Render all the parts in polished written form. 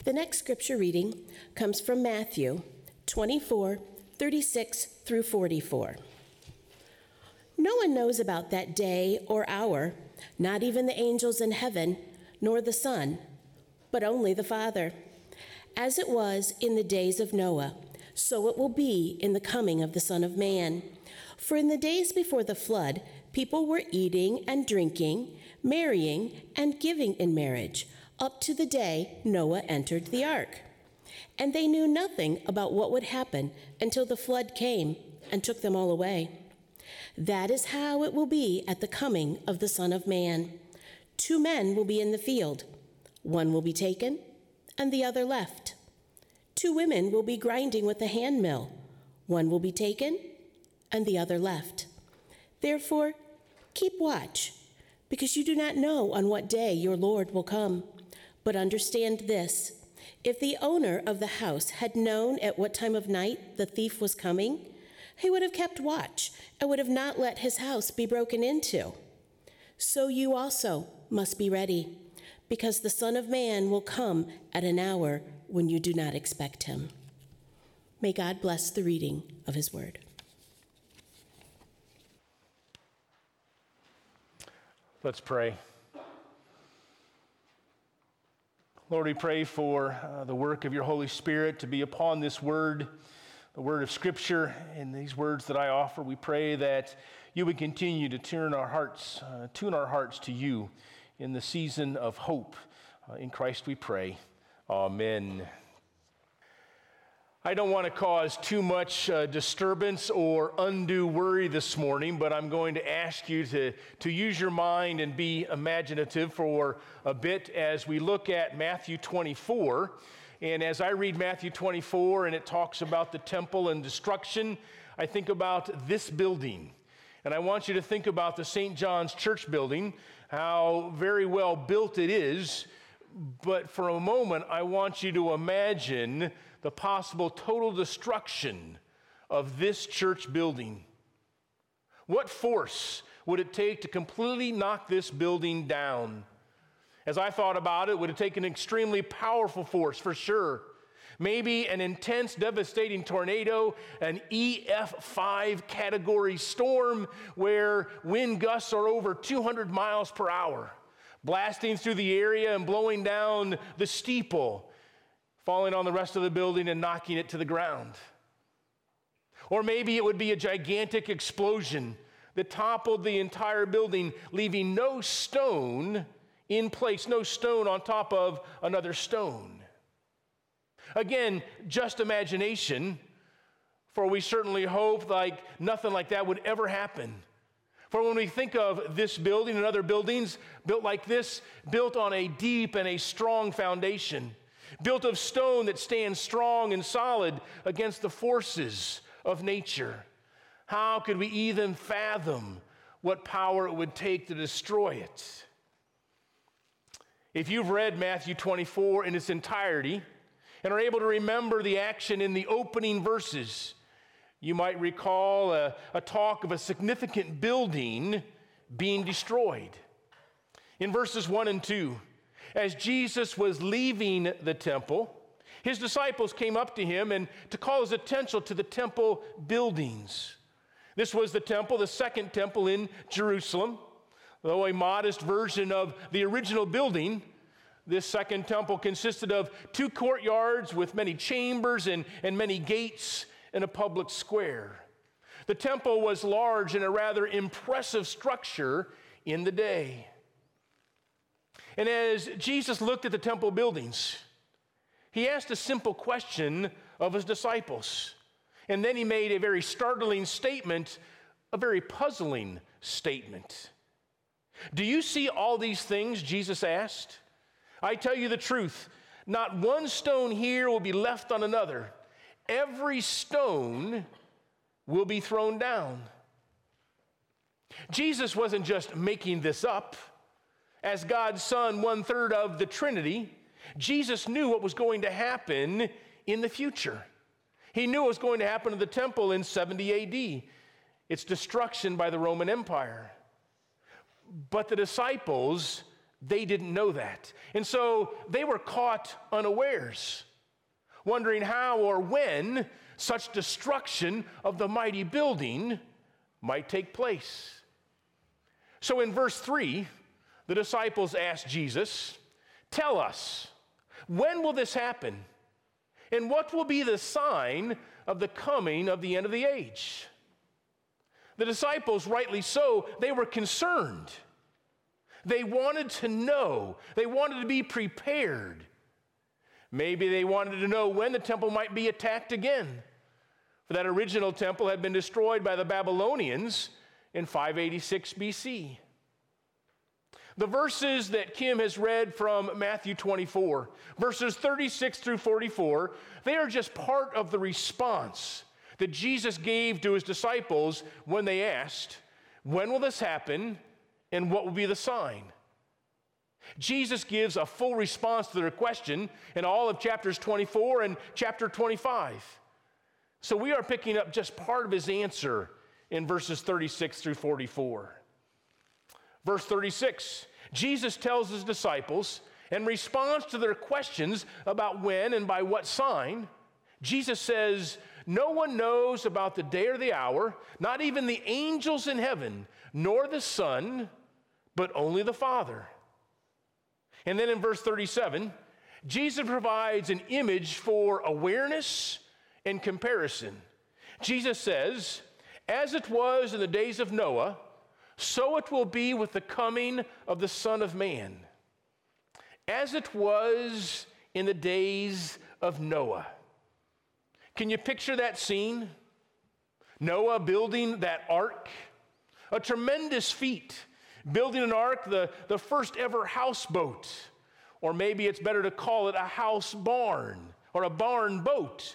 The next scripture reading comes from Matthew 24:36 through 44. No one knows about that day or hour, not even the angels in heaven, nor the Son, but only the Father. As it was in the days of Noah, so it will be in the coming of the Son of Man. For in the days before the flood, people were eating and drinking, marrying and giving in marriage, up to the day Noah entered the ark. And they knew nothing about what would happen until the flood came and took them all away. That is how it will be at the coming of the Son of Man. 2 men will be in the field. One will be taken, and the other left. 2 women will be grinding with a handmill. One will be taken, and the other left. Therefore, keep watch, because you do not know on what day your Lord will come. But understand this, if the owner of the house had known at what time of night the thief was coming, he would have kept watch and would have not let his house be broken into. So you also must be ready, because the Son of Man will come at an hour when you do not expect him. May God bless the reading of his word. Let's pray. Lord, we pray for the work of your Holy Spirit to be upon this word, the word of Scripture, and these words that I offer. We pray that you would continue to tune our hearts to you in the season of hope. In Christ we pray. Amen. I don't want to cause too much disturbance or undue worry this morning, but I'm going to ask you to use your mind and be imaginative for a bit as we look at Matthew 24. And as I read Matthew 24 and it talks about the temple and destruction, I think about this building. And I want you to think about the St. John's Church building, how very well built it is. But for a moment, I want you to imagine the possible total destruction of this church building. What force would it take to completely knock this building down? As I thought about it, it would have taken an extremely powerful force for sure. Maybe an intense, devastating tornado, an EF5 category storm where wind gusts are over 200 miles per hour, blasting through the area and blowing down the steeple, falling on the rest of the building and knocking it to the ground. Or maybe it would be a gigantic explosion that toppled the entire building, leaving no stone in place, no stone on top of another stone. Again, just imagination, for we certainly hope like nothing like that would ever happen. For when we think of this building and other buildings built like this, built on a deep and a strong foundation, built of stone that stands strong and solid against the forces of nature, how could we even fathom what power it would take to destroy it? If you've read Matthew 24 in its entirety and are able to remember the action in the opening verses, you might recall a talk of a significant building being destroyed. In verses 1 and 2, as Jesus was leaving the temple, his disciples came up to him and to call his attention to the temple buildings. This was the temple, the second temple in Jerusalem. Though a modest version of the original building, this second temple consisted of 2 courtyards with many chambers and many gates and a public square. The temple was large and a rather impressive structure in the day. And as Jesus looked at the temple buildings, he asked a simple question of his disciples. And then he made a very startling statement, a very puzzling statement. Do you see all these things? Jesus asked. I tell you the truth, not one stone here will be left on another. Every stone will be thrown down. Jesus wasn't just making this up. As God's Son, 1/3 of the Trinity, Jesus knew what was going to happen in the future. He knew what was going to happen to the temple in 70 AD, its destruction by the Roman Empire. But the disciples They didn't know that. And so they were caught unawares, wondering how or when such destruction of the mighty building might take place. So in verse 3, the disciples asked Jesus, "Tell us, when will this happen? And what will be the sign of the coming of the end of the age?" The disciples, rightly so, they were concerned. They wanted to know. They wanted to be prepared. Maybe they wanted to know when the temple might be attacked again. For that original temple had been destroyed by the Babylonians in 586 BC. The verses that Kim has read from Matthew 24, verses 36 through 44, they are just part of the response that Jesus gave to his disciples when they asked, "When will this happen, and what will be the sign?" Jesus gives a full response to their question in all of chapters 24 and chapter 25. So we are picking up just part of his answer in verses 36 through 44. Verse 36, Jesus tells his disciples, in response to their questions about when and by what sign, Jesus says, "No one knows about the day or the hour, not even the angels in heaven, nor the Son, but only the Father." And then in verse 37, Jesus provides an image for awareness and comparison. Jesus says, "As it was in the days of Noah, so it will be with the coming of the Son of Man." As it was in the days of Noah. Can you picture that scene? Noah building that ark, a tremendous feat. Building an ark, the first ever houseboat, or maybe it's better to call it a house barn or a barn boat,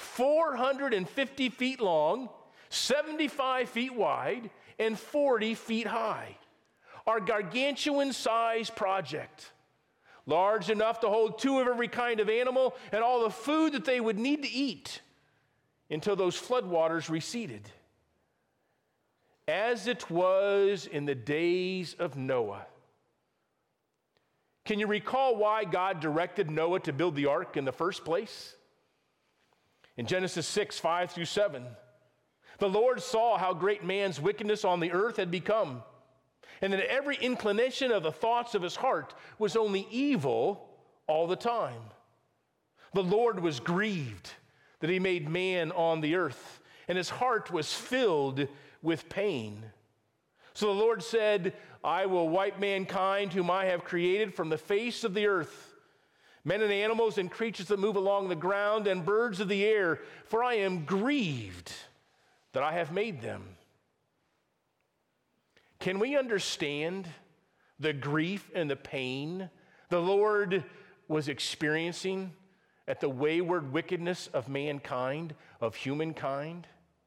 450 feet long, 75 feet wide, and 40 feet high. Our gargantuan-sized project, large enough to hold 2 of every kind of animal and all the food that they would need to eat until those floodwaters receded. As it was in the days of Noah. Can you recall why God directed Noah to build the ark in the first place? In Genesis 6, 5 through 7, the Lord saw how great man's wickedness on the earth had become, and that every inclination of the thoughts of his heart was only evil all the time. The Lord was grieved that he made man on the earth, and his heart was filled with pain. So the Lord said, "I will wipe mankind whom I have created from the face of the earth, men and animals and creatures that move along the ground and birds of the air, for I am grieved that I have made them." Can we understand the grief and the pain the Lord was experiencing at the wayward wickedness of mankind, of humankind?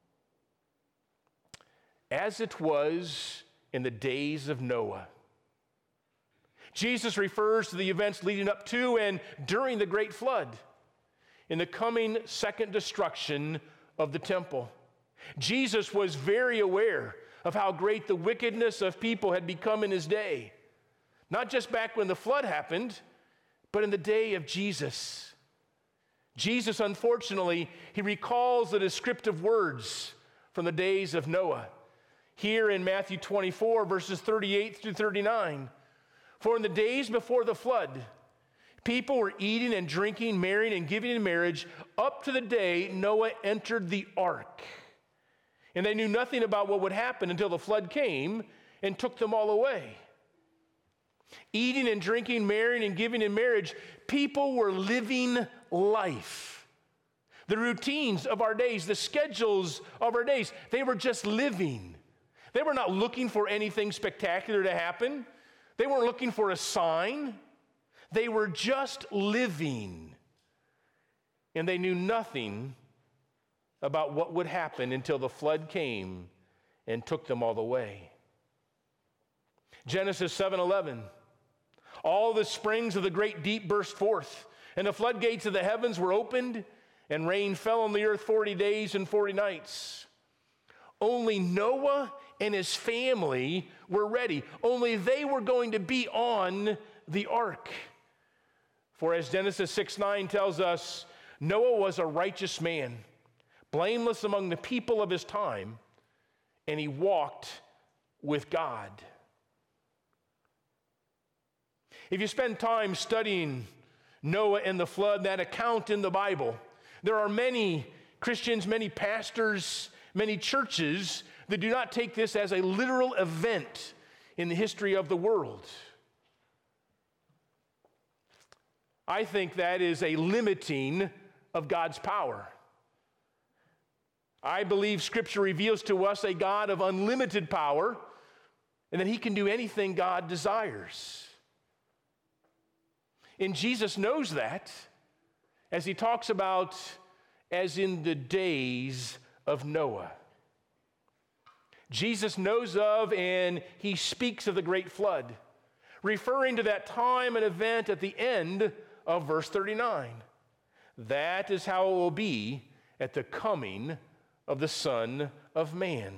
As it was in the days of Noah. Jesus refers to the events leading up to and during the great flood, in the coming second destruction of the temple. Jesus was very aware of how great the wickedness of people had become in his day, not just back when the flood happened, but in the day of Jesus. Jesus, unfortunately, he recalls the descriptive words from the days of Noah. Here in Matthew 24, verses 38 through 39. "For in the days before the flood, people were eating and drinking, marrying and giving in marriage, up to the day Noah entered the ark. And they knew nothing about what would happen until the flood came and took them all away." Eating and drinking, marrying and giving in marriage, people were living life. The routines of our days, the schedules of our days, they were just living. They were not looking for anything spectacular to happen. They weren't looking for a sign. They were just living. And they knew nothing about what would happen until the flood came and took them all away. Genesis 7:11. "All the springs of the great deep burst forth, and the floodgates of the heavens were opened, and rain fell on the earth 40 days and 40 nights. Only Noah and his family were ready, only they were going to be on the ark. For as Genesis 6:9 tells us, Noah was a righteous man, blameless among the people of his time, and he walked with God. If you spend time studying Noah and the flood, that account in the Bible, there are many Christians, many pastors, many churches that do not take this as a literal event in the history of the world. I think that is a limiting of God's power. I believe Scripture reveals to us a God of unlimited power and that he can do anything God desires. And Jesus knows that as he talks about as in the days of Noah. Jesus knows of and he speaks of the great flood, referring to that time and event at the end of verse 39. That is how it will be at the coming of the Son of Man.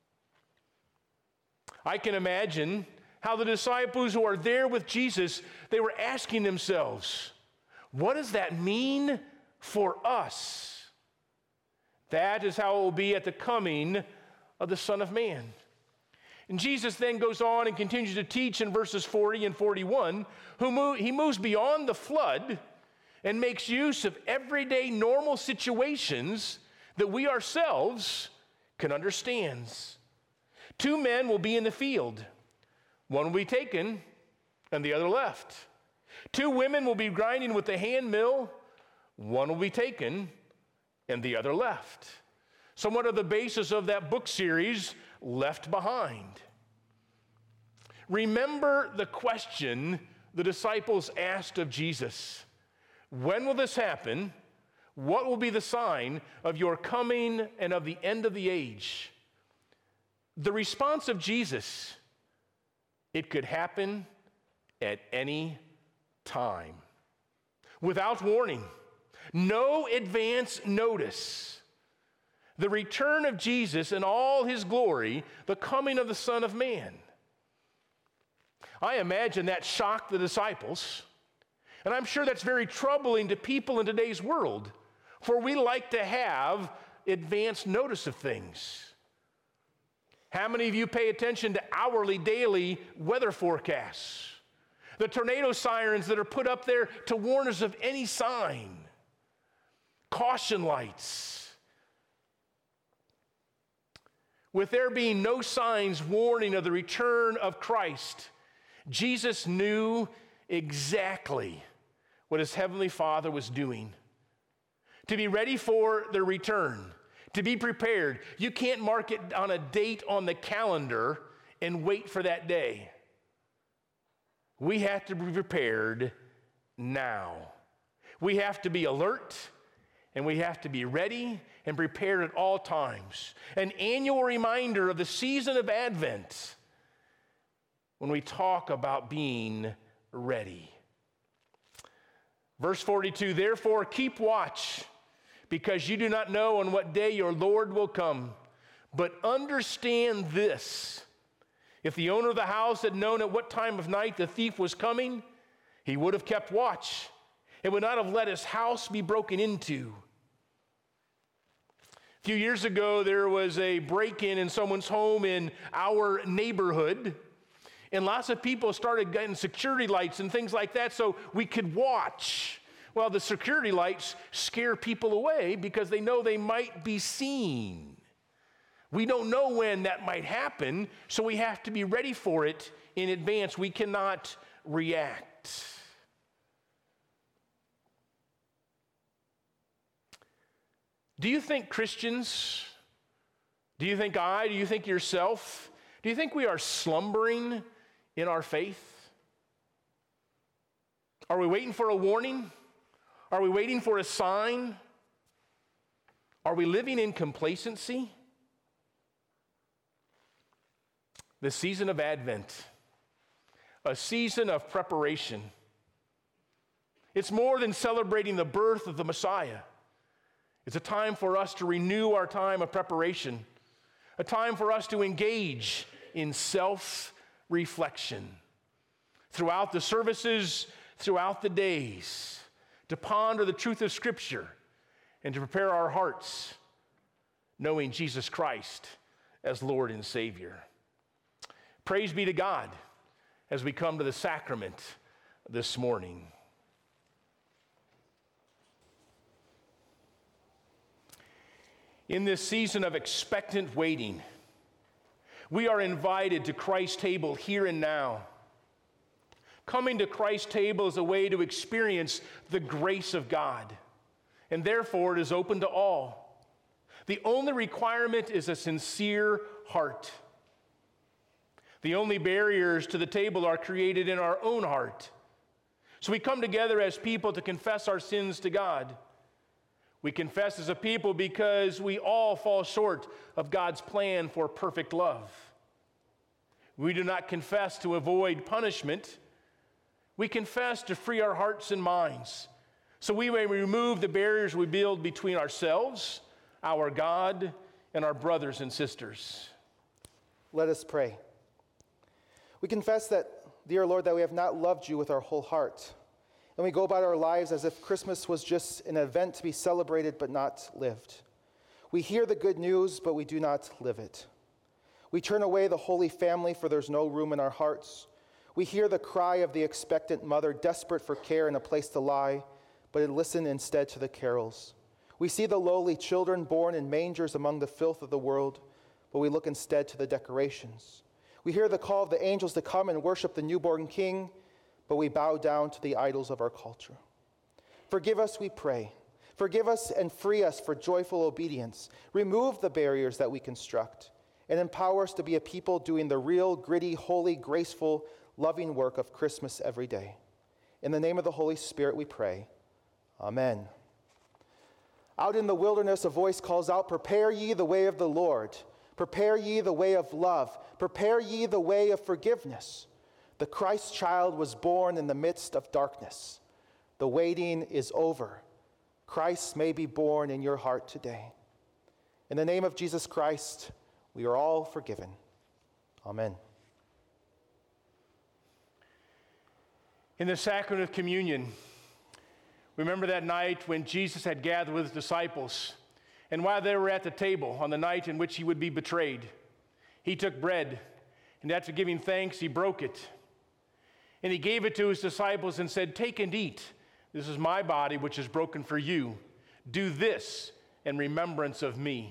I can imagine how the disciples who are there with Jesus, they were asking themselves, what does that mean for us? That is how it will be at the coming of the Son of Man. And Jesus then goes on and continues to teach in verses 40 and 41, he moves beyond the flood and makes use of everyday normal situations that we ourselves can understand. Two men will be in the field. One will be taken and the other left. Two women will be grinding with the hand mill. One will be taken and the other left. Somewhat of the basis of that book series, Left Behind. Remember the question the disciples asked of Jesus. When will this happen? What will be the sign of your coming and of the end of the age? The response of Jesus, it could happen at any time. Without warning, no advance notice. The return of Jesus in all his glory, the coming of the Son of Man. I imagine that shocked the disciples, and I'm sure that's very troubling to people in today's world, for we like to have advance notice of things. How many of you pay attention to hourly, daily weather forecasts? The tornado sirens that are put up there to warn us of any sign. Caution lights. With there being no signs warning of the return of Christ, Jesus knew exactly what his heavenly Father was doing. To be ready for the return, to be prepared. You can't mark it on a date on the calendar and wait for that day. We have to be prepared now. We have to be alert and we have to be ready and prepared at all times. An annual reminder of the season of Advent when we talk about being ready. Verse 42, therefore keep watch, because you do not know on what day your Lord will come. But understand this, if the owner of the house had known at what time of night the thief was coming, he would have kept watch and would not have let his house be broken into. A few years ago, there was a break-in in someone's home in our neighborhood, and lots of people started getting security lights and things like that so we could watch. Well, the security lights scare people away because they know they might be seen. We don't know when that might happen, so we have to be ready for it in advance. We cannot react. Do you think Christians, do you think I, do you think yourself, do you think we are slumbering in our faith? Are we waiting for a warning? Are we waiting for a sign? Are we living in complacency? The season of Advent, a season of preparation. It's more than celebrating the birth of the Messiah. It's a time for us to renew our time of preparation a time for us to engage in self-reflection throughout the services, throughout the days, to ponder the truth of Scripture and to prepare our hearts, knowing Jesus Christ as Lord and Savior. Praise be to God as we come to the sacrament this morning. In this season of expectant waiting, we are invited to Christ's table here and now. Coming to Christ's table is a way to experience the grace of God, and therefore it is open to all. The only requirement is a sincere heart. The only barriers to the table are created in our own heart. So we come together as people to confess our sins to God. We confess as a people because we all fall short of God's plan for perfect love. We do not confess to avoid punishment. We confess to free our hearts and minds so we may remove the barriers we build between ourselves, our God, and our brothers and sisters. Let us pray. We confess that, dear Lord, that we have not loved you with our whole heart. And we go about our lives as if Christmas was just an event to be celebrated but not lived. We hear the good news, but we do not live it. We turn away the Holy Family, for there's no room in our hearts. We hear the cry of the expectant mother, desperate for care and a place to lie, but listen instead to the carols. We see the lowly children born in mangers among the filth of the world, but we look instead to the decorations. We hear the call of the angels to come and worship the newborn King, but we bow down to the idols of our culture. Forgive us, we pray. Forgive us and free us for joyful obedience. Remove the barriers that we construct, and empower us to be a people doing the real, gritty, holy, graceful, loving work of Christmas every day. In the name of the Holy Spirit we pray. Amen. Out in the wilderness a voice calls out, "Prepare ye the way of the Lord. Prepare ye the way of love. Prepare ye the way of forgiveness." The Christ child was born in the midst of darkness. The waiting is over. Christ may be born in your heart today. In the name of Jesus Christ, we are all forgiven. Amen. In the sacrament of communion, remember that night when Jesus had gathered with his disciples, and while they were at the table on the night in which he would be betrayed, he took bread, and after giving thanks, he broke it. And he gave it to his disciples and said, "Take and eat. This is my body, which is broken for you. Do this in remembrance of me."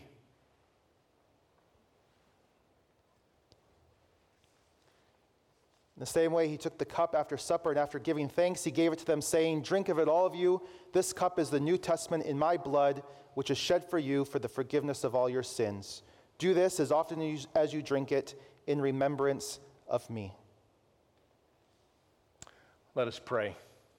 In the same way, he took the cup after supper, and after giving thanks, he gave it to them, saying, "Drink of it, all of you. This cup is the New Testament in my blood, which is shed for you for the forgiveness of all your sins. Do this as often as you drink it in remembrance of me." Let us pray.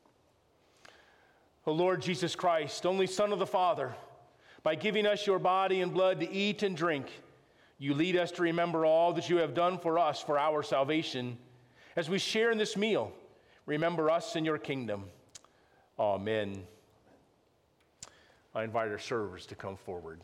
O Lord Jesus Christ, only Son of the Father, by giving us your body and blood to eat and drink, you lead us to remember all that you have done for us for our salvation. As we share in this meal, remember us in your kingdom. Amen. I invite our servers to come forward.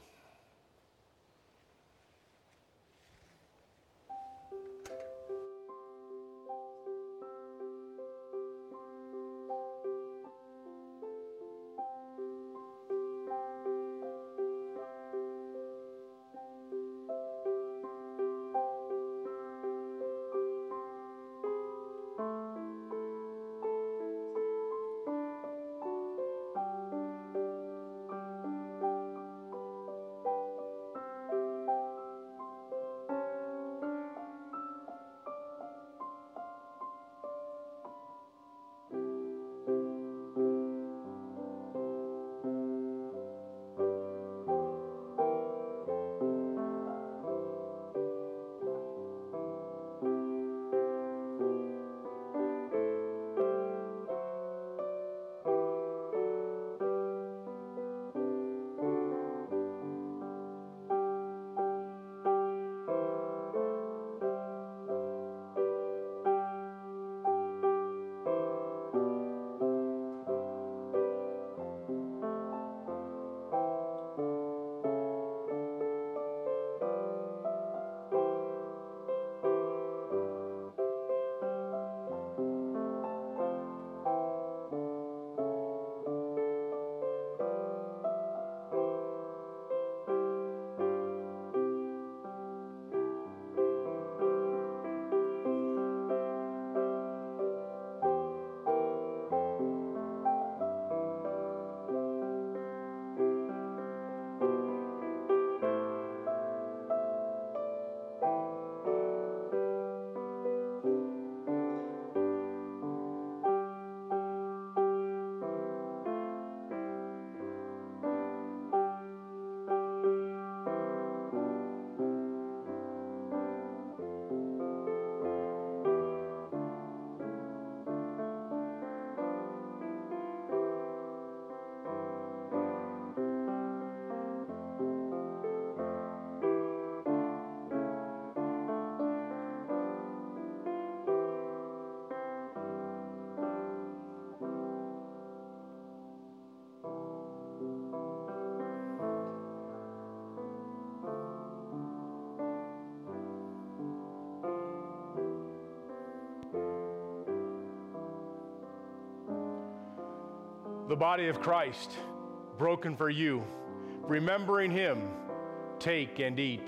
the body of Christ, broken for you. Remembering him, take and eat.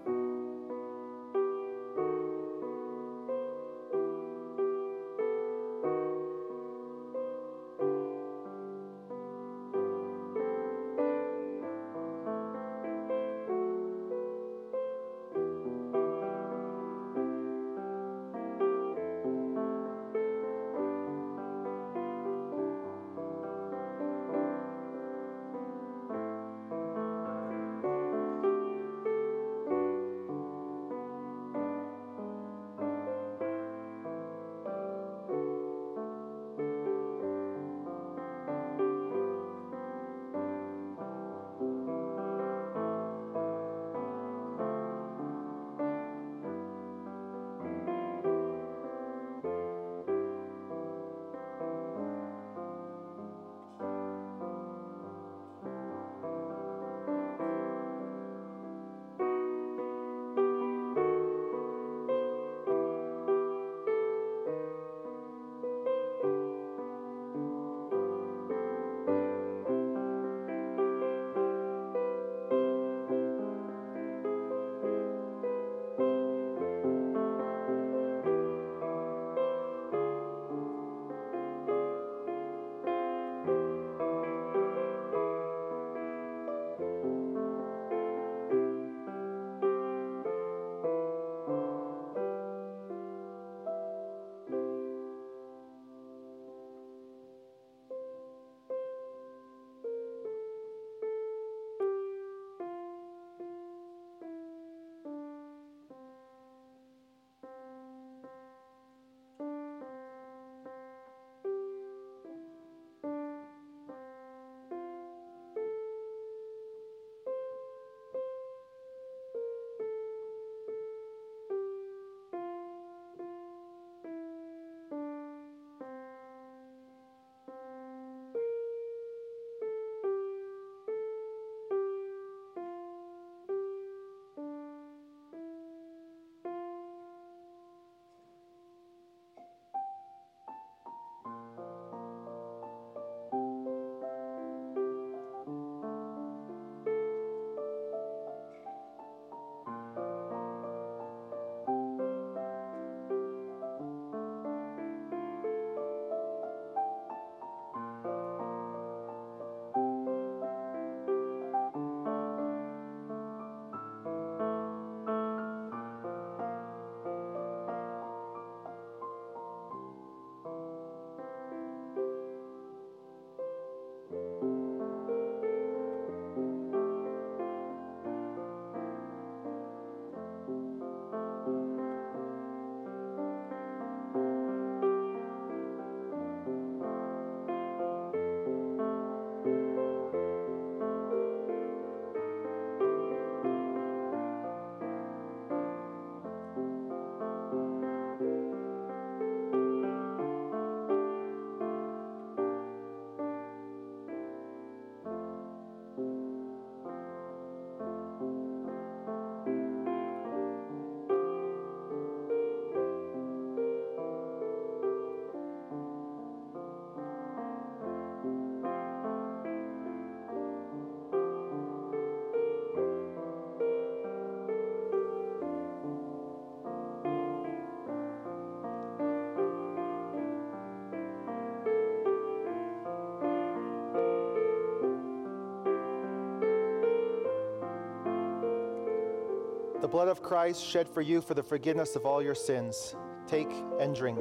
The blood of Christ shed for you for the forgiveness of all your sins. Take and drink.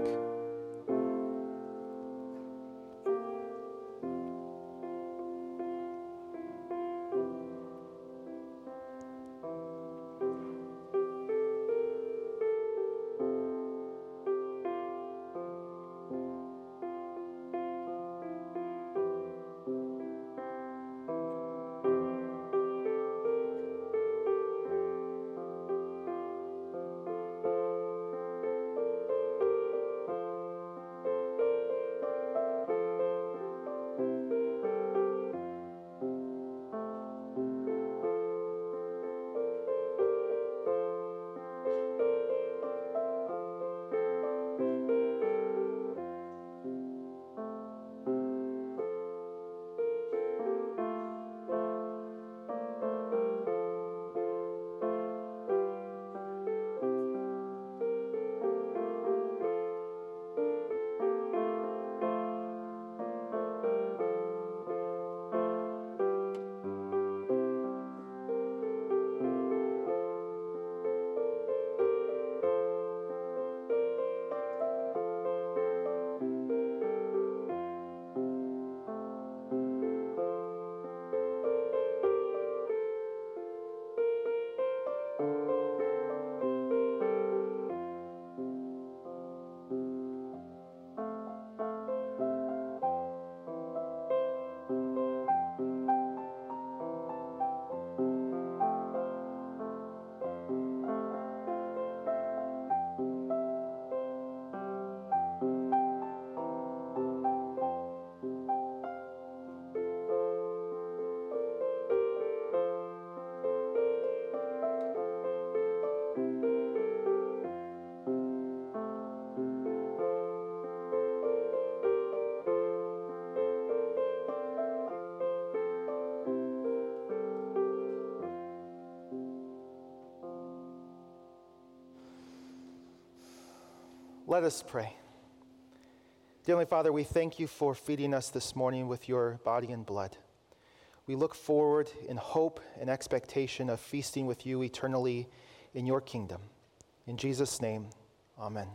Let us pray. Dear Heavenly Father, we thank you for feeding us this morning with your body and blood. We look forward in hope and expectation of feasting with you eternally in your kingdom. In Jesus' name, amen.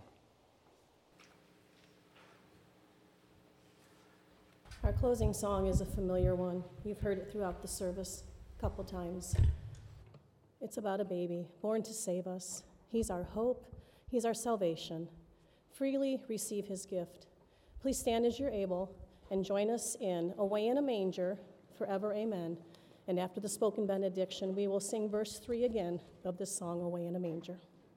Our closing song is a familiar one. You've heard it throughout the service a couple times. It's about a baby born to save us. He's our hope. He's our salvation. Freely receive his gift. Please stand as you're able and join us in Away in a Manger, Forever Amen. And after the spoken benediction, we will sing verse 3 again of this song, Away in a Manger.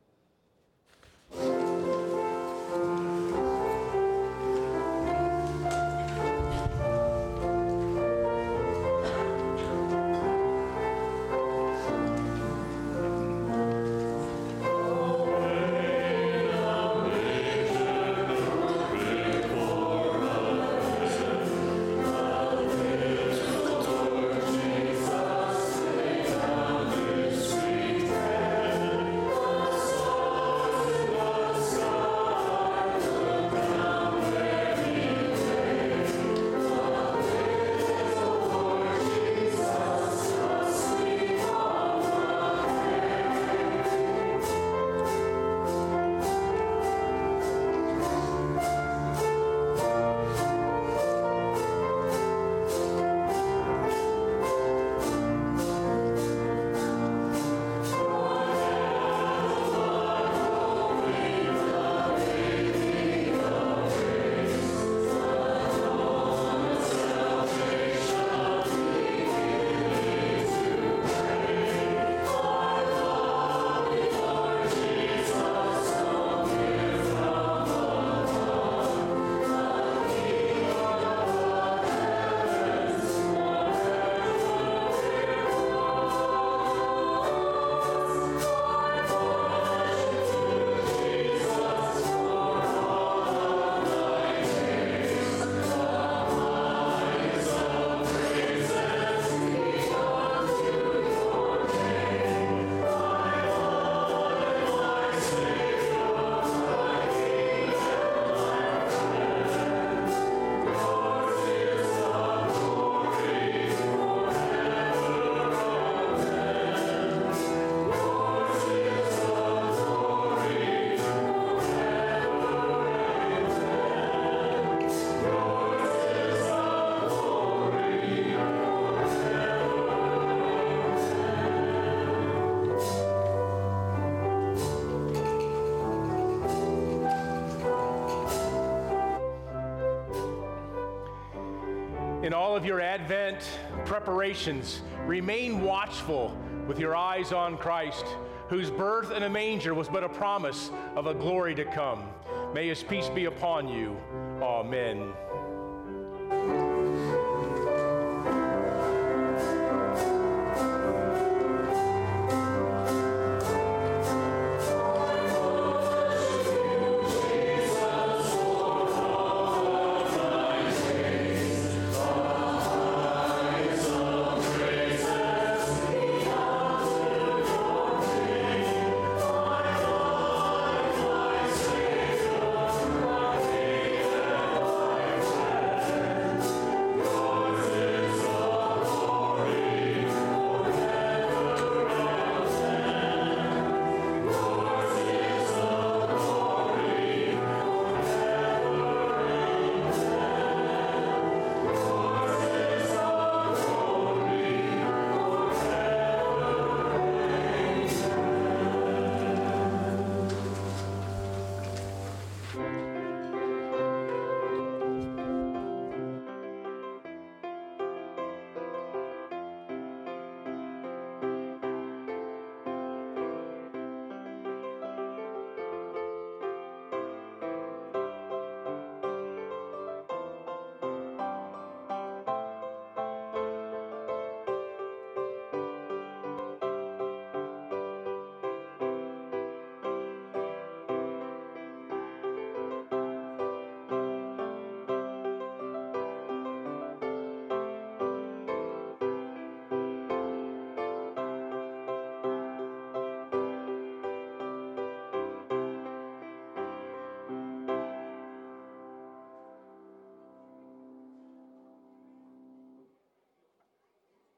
In all of your Advent preparations, remain watchful with your eyes on Christ, whose birth in a manger was but a promise of a glory to come. May his peace be upon you. Amen.